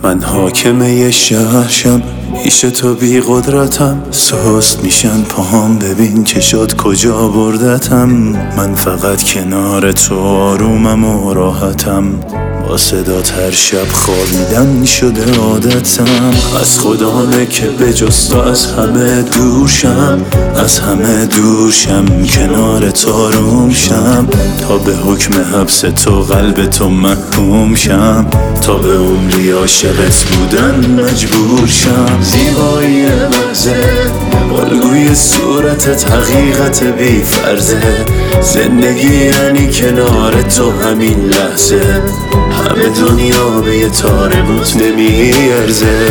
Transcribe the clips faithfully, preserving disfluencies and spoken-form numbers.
من حاکمه شهرشم، پیش تو بی قدرتم. سست میشن پاهم، ببین که شد کجا بردتم. من فقط کنار تو آرومم و راحتم. با صدات هر شب خوابیدن شده عادتم. از خدامه که به جز تو از همه دورشم، از همه دورشم، کنار تو آروم شم. تا به حکم حبس تو قلب تو محکوم شم، تا به عمری عاشقت بودن مجبور شم. زیبایی محضه، الگوی صورتت حقیقت بی فرضه. زندگی یعنی کنار تو همین لحظه. همه دنیا به یه تار موت نمیارزه.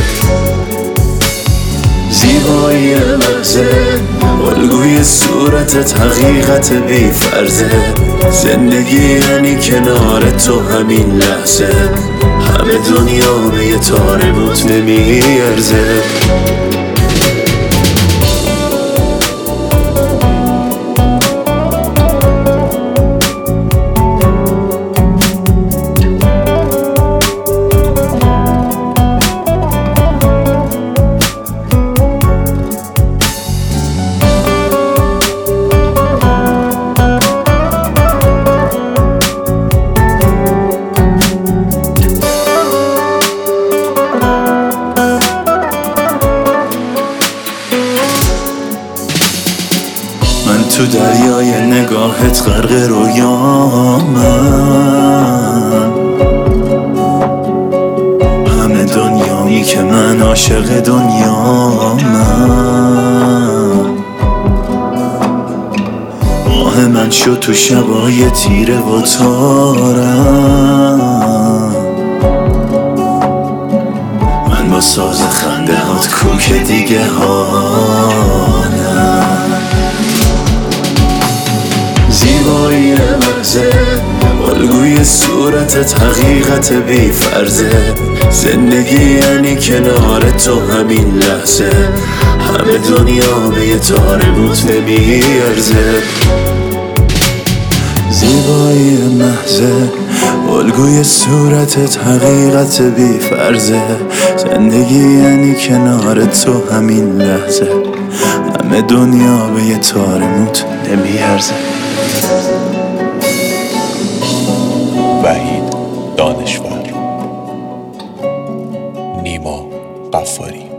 زیبایی محضه، الگوی صورتت حقیقت بی فرضه. زندگی یعنی کنار تو همین لحظه. همه دنیا به یه تار موت نمیارزه. من تو دریای نگاهت غرق رویامم. همه دنیایی که من عاشق دنیامم. ماه من شد تو شبای تیره و تارم. من با ساز خنده هات کوک دیگه حالم. زیبایی محضه، الگوی صورتت حقیقت بی فرضه. زندگی یعنی کنار تو همین لحظه. همه دنیا به یه تار موت نمیارزه. زیبایی محضه، الگوی صورتت حقیقت بی فرضه. زندگی یعنی کنار تو همین لحظه. همه دنیا به یه تار موت نمیارزه. وحید دانشور، نیما قفاری.